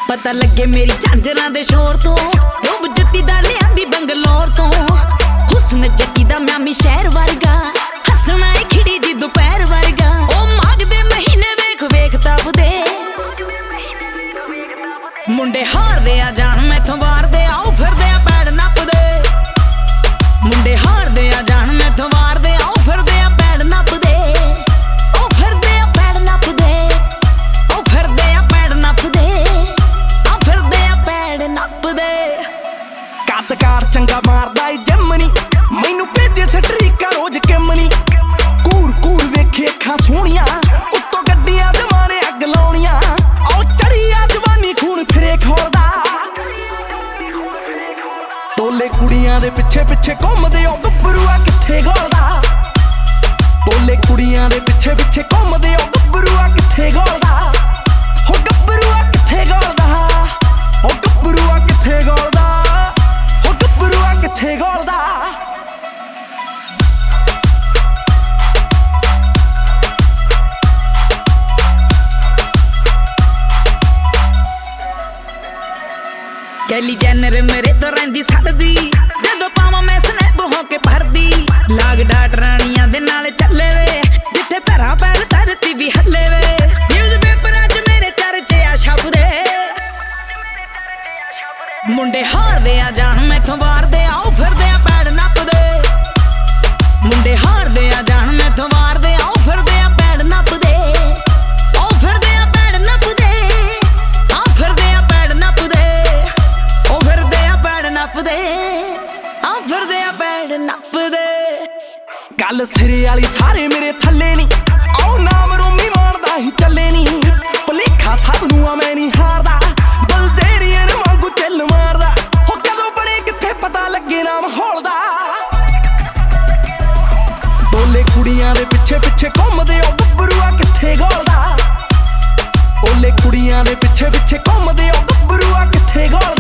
पता लगे मेरी झांजरां दे शोर तो रूप जुत्ती दा लियांदी बंगलोर तो हुस्न जट्टी दा म्यामी शहर वर्गा हसना है खिड़ी जी दोपहर वर्गा ओ माघ दे महीने वेख वेख तपदे मुंडे हार दे आ जान मैथों वार दे आओ फिरदे आ पैड़ नपदे मुंडे हार दे आ जान मैथों वार दे आओ फिरदे आ पैड़ नपदे ओ फिरदे आ पैड़ नपदे ओ फिरदे आ पैड़ नपदे आ फिरदे आ पैड़ नपदे कदकार चंगा मारदा ई जमनी मैनू भेजे सटरीका रोज किमनी कूर कूर वेखे अखां सोहणियां उत्तों गड्डियां च मारे अग लाउणियां आओ चढ़ी आ जवानी खून फिरे खोरदा टोले कुड़ियां दे पिछे पिछे घुमदे ओ गब्बरूआ किथे घोलदा टोले कुड़ियां दे पिछे पिछे घुमदे ओ गब्बरूआ किथे घोलदा हो गब्बरूआ किथे घोलदा हो गब्बरूआ किथे घोलदा हो गब्बरूआ किथे घोलदा कैली जैनर मेरे तो रहिंदी सड़दी जदों पावां मैं स्नैप हो के भरदी लाग डाट राणियां दे नाल चले वे जिथे धरा पैर धरती भी हले वे न्यूज़ पेपर अज मेरे चर्चे आ छपदे मुंडे हार दे आ जान मैथों वार दे आओ फिरदे आ पैड़ नपदे मुंडे हार दे आ जान मैथों वार दे आओ फिरदे आ पैड़ नपदे ओ फिरदे आ पैड़ नपदे आ फिरदे आ पैड़ नपदे ओ फिरदे आ पैड़ नपदे आ फिरदे आ पैड़ नपदे गल सिरे वाली सारे मेरे थल्ले नी आओ नाम रोमी मारदा ही चले नी भलेखा सब नूं आ मैं नहीं हारदा बलजेरियन वांगू चिल मारदा हो कदों बने किथे पता लगे ना माहौल दा टोले कुड़ियां दे पिछे पिछे घुमदे ओ गब्बरूआ किथे घोलदा ओले कुड़ियां दे पिछे पिछे घुमदे ओ गब्बरूआ किथे घोलदा